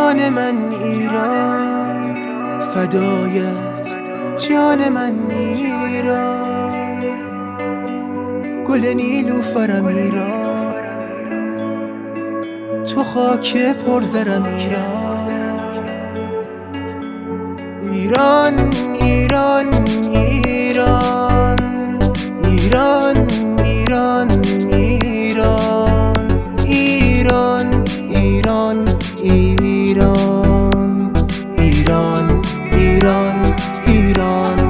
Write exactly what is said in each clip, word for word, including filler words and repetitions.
جان من ایران، فدایت جان من ایران. گل نیلوفرم ایران، تو خاک پرزرم ایران. ایران ایران ایران ایران ایران ایران ایران ایران ایران ایران ایران.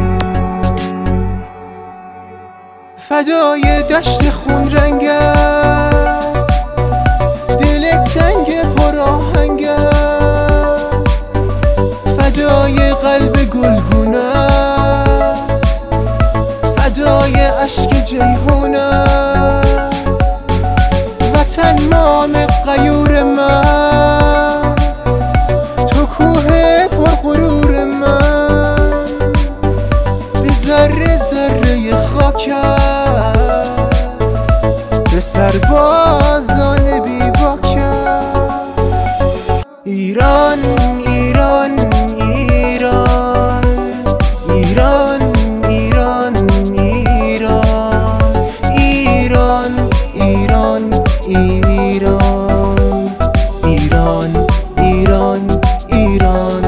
فدای دشت خون رنگت، دل تنگ پر آهنگت، فدای قلب گلگونت، فدای اشک جیحونت. وطن نام غیور من، تو کوه پرغرور من. به ذره ذره خاکت، به سربازان بی باکت. ایران ایران ایران ایران ایران ایران ایران ایران ایران ایران ایران.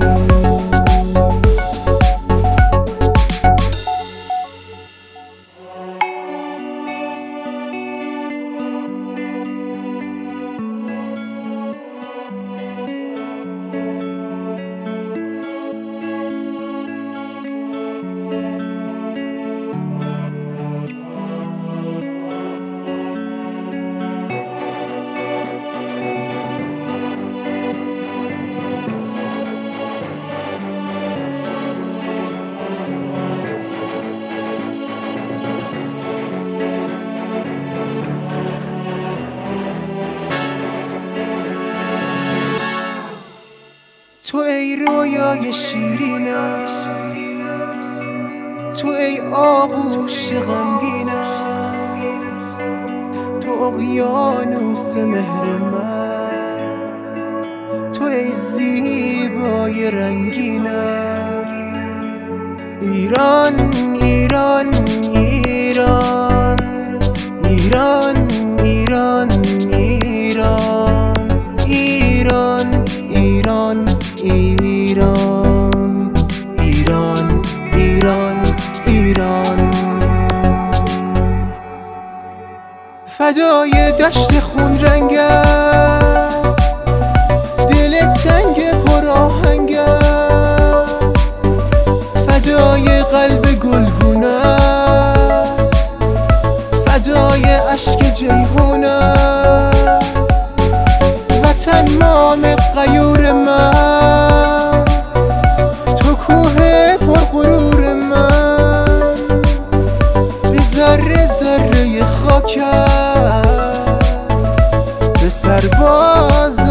تو ای رویای شیرینم، تو ای آغوش غمگینم، تو اقیانوس مهر من، تو ای زیبای رنگینم. ایران ایران ایران ایران ایران ایران ایران ایران ایران ایران ایران ایران. فدای دشت خون رنگت، دل تنگ پر آهنگت، فدای قلب گلگونت، فدای اشک جیحونت. وطن نام غیور من، تو کوه پرغرور من. به ذره ذره خاکت، به سرباز